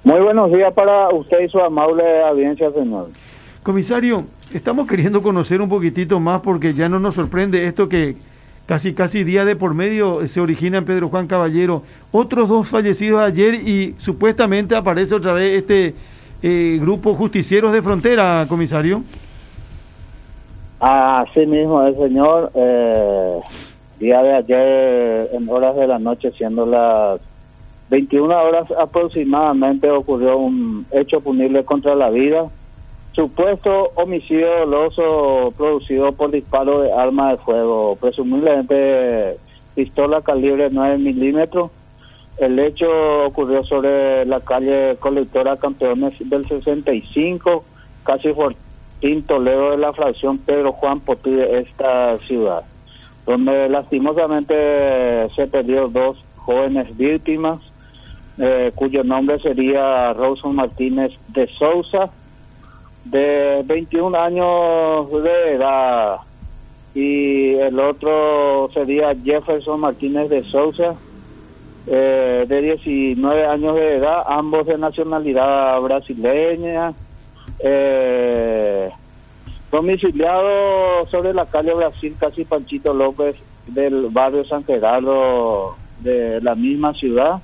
Muy buenos días para usted y su amable audiencia, señor. Comisario, estamos queriendo conocer un poquitito más porque ya no nos sorprende esto que casi día de por medio se origina en Pedro Juan Caballero. Otros 2 fallecidos ayer y supuestamente aparece otra vez este grupo Justicieros de Frontera, comisario. Así mismo el señor, día de ayer en horas de la noche, siendo las 21 horas aproximadamente, ocurrió un hecho punible contra la vida. Supuesto homicidio doloso producido por disparo de arma de fuego, presumiblemente pistola calibre 9 milímetros. El hecho ocurrió sobre la calle Colectora Campeones del 65, casi Fortín Toledo de la fracción Pedro Juan Potí de esta ciudad, donde lastimosamente se perdió 2 jóvenes víctimas, cuyo nombre sería Rawson Martínez de Sousa, de 21 años de edad, y el otro sería Jefferson Martínez de Sousa, de 19 años de edad, ambos de nacionalidad brasileña, domiciliados sobre la calle Brasil, casi Panchito López, del barrio San Gerardo de la misma ciudad.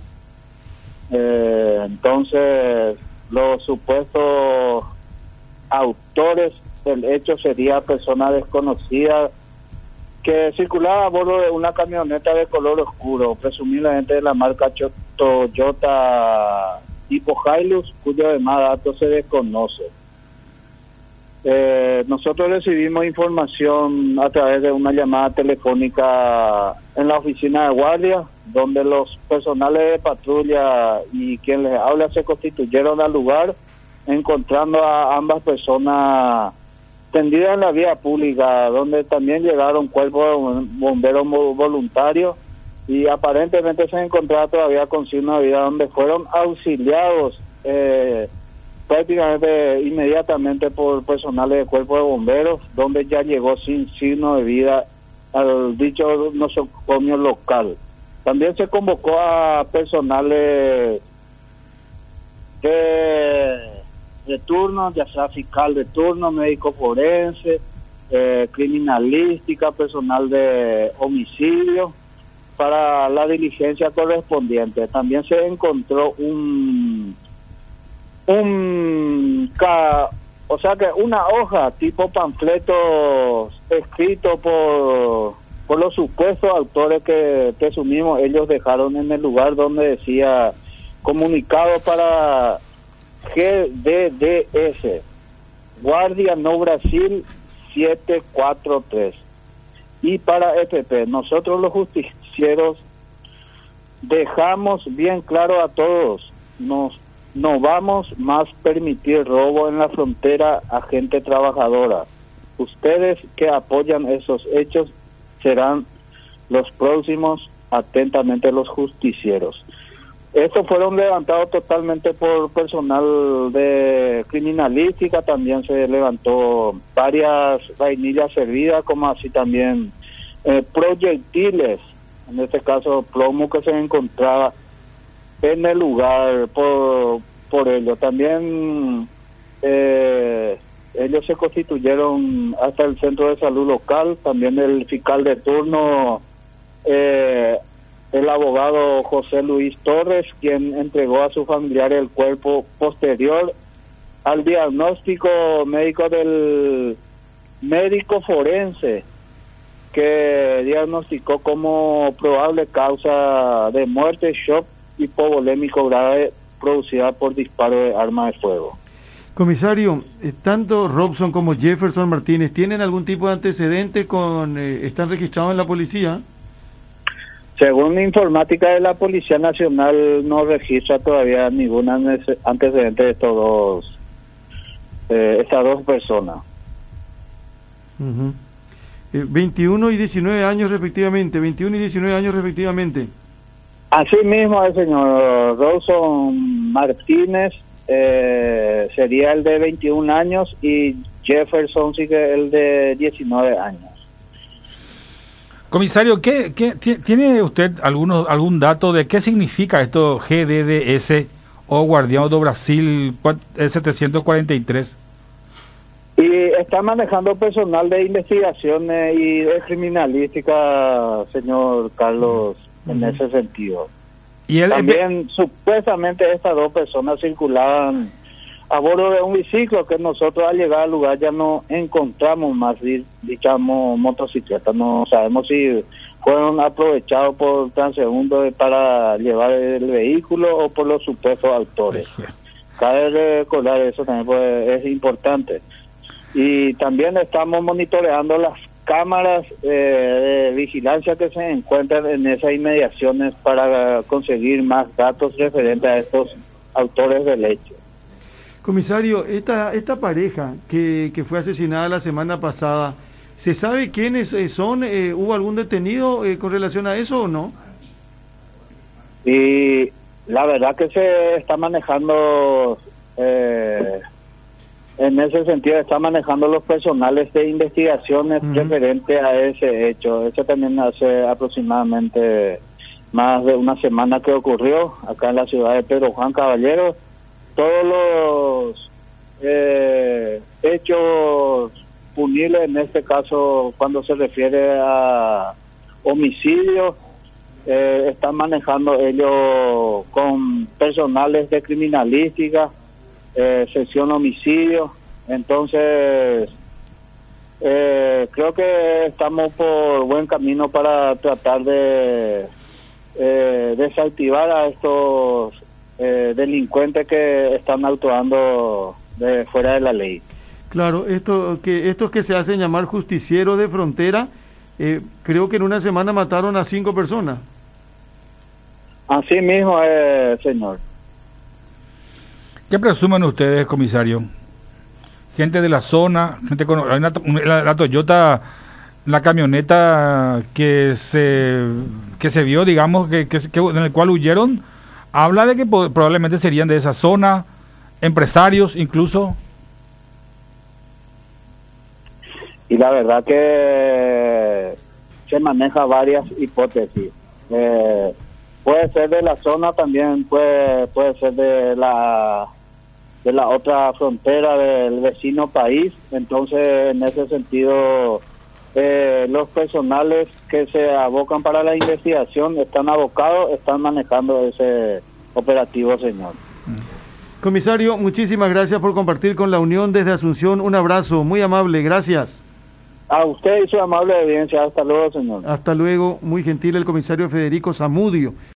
Entonces, los supuestos autores del hecho sería persona desconocida que circulaba a bordo de una camioneta de color oscuro, presumiblemente de la marca Toyota tipo Hilux, cuyo demás datos se desconoce. Nosotros recibimos información a través de una llamada telefónica en la oficina de guardia, donde los personales de patrulla y quien les habla se constituyeron al lugar, encontrando a ambas personas tendidas en la vía pública, donde también llegaron cuerpos de bomberos voluntarios y aparentemente se encontraba todavía con signo de vida, donde fueron auxiliados prácticamente inmediatamente por personal de cuerpo de bomberos, donde ya llegó sin signo de vida al dicho nosocomio local. También se convocó a personales de turno, ya sea fiscal de turno, médico forense, criminalística, personal de homicidio, para la diligencia correspondiente. También se encontró una hoja tipo panfleto escrito por los supuestos autores que presumimos ellos dejaron en el lugar, donde decía: comunicado para GDDS, Guardia No Brasil 743, y para FP, nosotros los justicieros dejamos bien claro a todos, no vamos más permitir robo en la frontera a gente trabajadora. Ustedes que apoyan esos hechos serán los próximos, atentamente los justicieros. Estos fueron levantados totalmente por personal de criminalística. También se levantó varias vainillas servidas, como así también proyectiles, en este caso plomo, que se encontraba en el lugar por ello. También ellos se constituyeron hasta el centro de salud local. También el fiscal de turno, el abogado José Luis Torres, quien entregó a su familiar el cuerpo posterior al diagnóstico médico del médico forense, que diagnosticó como probable causa de muerte shock hipovolémico grave producida por disparo de arma de fuego. Comisario, tanto Robson como Jefferson Martínez, ¿tienen algún tipo de antecedente están registrados en la policía? Según la informática de la Policía Nacional, no registra todavía ningún antecedente de estas dos personas. 21 y 19 años respectivamente, 21 y 19 años respectivamente. Así mismo el señor Rawson Martínez sería el de 21 años y Jefferson sigue el de 19 años. Comisario, ¿tiene usted algún dato de qué significa esto GDDS o Guardião do Brasil 743. Y está manejando personal de investigaciones y de criminalística, señor Carlos, en ese sentido. Y él También supuestamente estas dos personas circulaban a bordo de un biciclo que nosotros al llegar al lugar ya no encontramos más dicha motocicleta. No sabemos si fueron aprovechados por transeúntes para llevar el vehículo o por los supuestos autores. Cabe recordar eso también, pues, es importante. Y también estamos monitoreando las cámaras de vigilancia que se encuentran en esas inmediaciones para conseguir más datos referentes a estos autores del hecho. Comisario, esta pareja que fue asesinada la semana pasada, ¿se sabe quiénes son? ¿Hubo algún detenido con relación a eso o no? Y la verdad que se está manejando, en ese sentido, está manejando los personales de investigaciones referente a ese hecho. Eso también hace aproximadamente más de una semana que ocurrió acá en la ciudad de Pedro Juan Caballero. Todos los hechos punibles, en este caso cuando se refiere a homicidio, están manejando ellos con personales de criminalística, sección homicidio. Entonces creo que estamos por buen camino para tratar de desactivar a estos delincuentes que están actuando de fuera de la ley. Claro, estos que se hacen llamar justicieros de frontera, creo que en una semana mataron a 5 personas. Así mismo, señor. ¿Qué presumen ustedes, comisario? Gente de la zona, hay la Toyota, la camioneta que se vio, digamos, que en el cual huyeron, habla de que probablemente serían de esa zona, empresarios incluso. Y la verdad que se maneja varias hipótesis. Puede ser de la zona, también puede ser de la otra frontera del vecino país. Entonces, en ese sentido, los personales que se abocan para la investigación están abocados, están manejando ese operativo, señor. Comisario, muchísimas gracias por compartir con la Unión desde Asunción. Un abrazo, muy amable, gracias. A usted y su amable audiencia. Hasta luego, señor. Hasta luego, muy gentil el comisario Federico Zamudio.